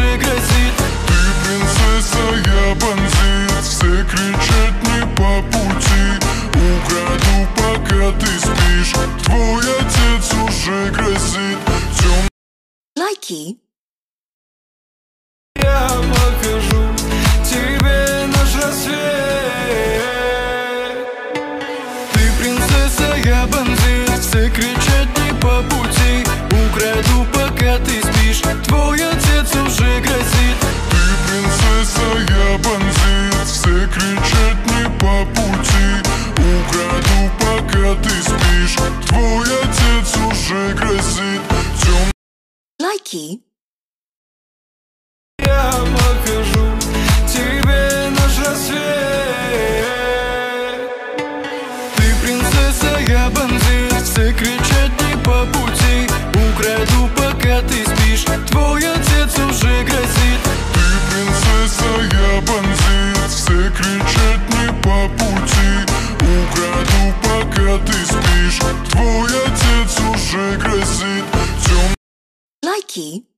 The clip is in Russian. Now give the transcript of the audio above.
уже грозит. Ты принцесса, я бандит, все кричат не по пути. Украду, пока ты спишь, твой отец уже грозит. Лайки. Я покажу тебе наш рассвет. Ты принцесса, я бандит, все кричат не по пути. Украду, пока ты спишь, твой отец уже грозит. Ты принцесса, я бандит, все кричат не по пути. Украду, пока ты спишь, твой отец уже грозит. Лайки. Я покажу тебе наш рассвет. Ты принцесса, я бандит, все кричат не по пути. Украду, пока ты спишь, твой отец уже грозит. Ты принцесса, я бандит, все кричат не по пути. Украду, пока ты спишь, твой отец уже грозит. Лайки.